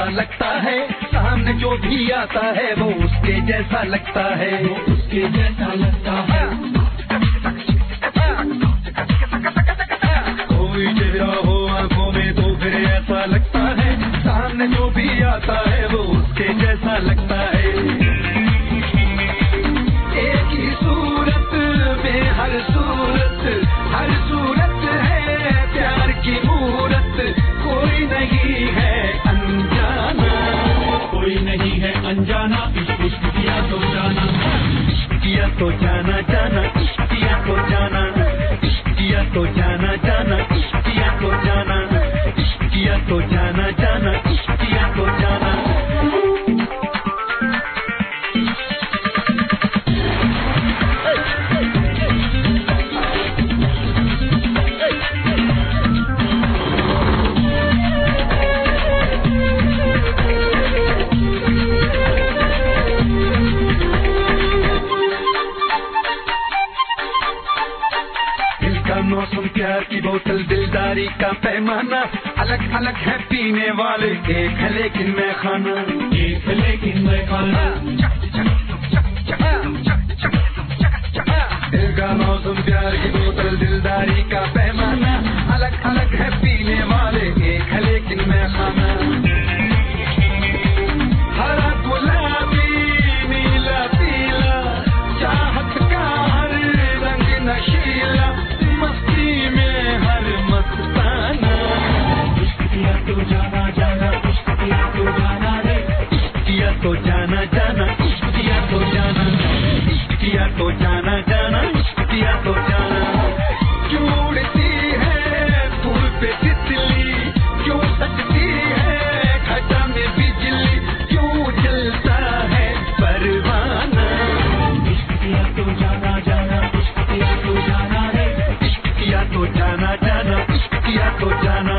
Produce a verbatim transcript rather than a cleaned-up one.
लगता है, सामने जो भी आता है वो उसके जैसा लगता है, वो उसके जैसा लगता है। कोई चेहरा हो आंखों में तो फिर ऐसा लगता है, सामने जो भी आता है वो उसके जैसा लगता है। एक ही सूरत में हर सूरत, हर सूरत है प्यार की मूरत। कोई नहीं है अनजाना, कोई नहीं है अनजाना, इश्क किया तो जाना, इश्क किया तो जाना जाना, इश्क किया तो जाना, इश्क किया तो जाना जाना, इश्क किया तो जाना, इश्क किया तो जाना जाना, इश्क किया तो जाना। मौसम प्यार की बोतल दिलदारी का पैमाना, अलग अलग है पीने वाले, एक है लेकिन मैं खाना, एक है लेकिन मैं खाना। दिल का मौसम प्यार की बोतल दिलदारी का पैमाना, अलग अलग है पीने वाले, एक है लेकिन मैं खाना। हरा गुलाबी नीला पीला, चाहत का हर रंग नशीला, मस्ती में हर मस्ताना। इश्क किया तो जाना जाना, इश्क किया तो जाना रे, इश्क किया तो जाना जाना, इश्क किया तो जाना, इश्क किया तो जाना जाना, इश्क किया तो जाना। क्यों उड़ती है फूल पे तितली, क्यों सकती है घटा में बिजली, क्यों जलता है परवाना। इश्क किया तो जाना जाना, इश्क किया तो जाना रे, इश्क किया तो जाना जाना, इश्क किया तो जाना।